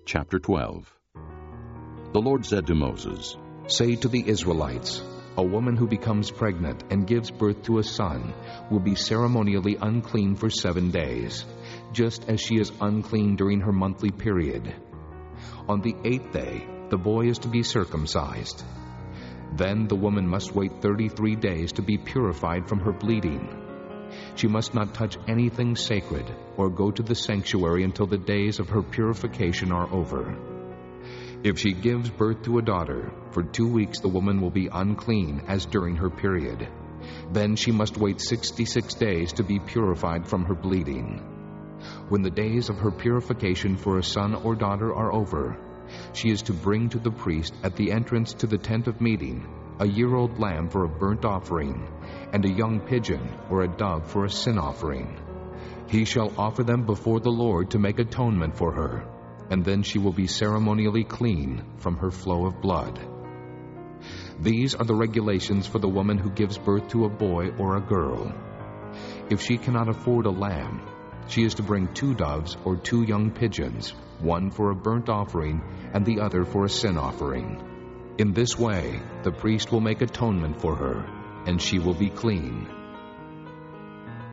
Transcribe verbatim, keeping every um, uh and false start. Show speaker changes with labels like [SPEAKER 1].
[SPEAKER 1] Chapter twelve. The Lord said to Moses,
[SPEAKER 2] "Say to the Israelites, a woman who becomes pregnant and gives birth to a son will be ceremonially unclean for seven days, just as she is unclean during her monthly period. On the eighth day, the boy is to be circumcised. Then the woman must wait thirty-three days to be purified from her bleeding. She must not touch anything sacred or go to the sanctuary until the days of her purification are over. If she gives birth to a daughter, for two weeks the woman will be unclean as during her period. Then she must wait sixty-six days to be purified from her bleeding. When the days of her purification for a son or daughter are over, she is to bring to the priest at the entrance to the tent of meeting a year-old lamb for a burnt offering, and a young pigeon or a dove for a sin offering. He shall offer them before the Lord to make atonement for her, and then she will be ceremonially clean from her flow of blood. These are the regulations for the woman who gives birth to a boy or a girl. If she cannot afford a lamb, she is to bring two doves or two young pigeons, one for a burnt offering and the other for a sin offering. In this way, the priest will make atonement for her, and she will be clean.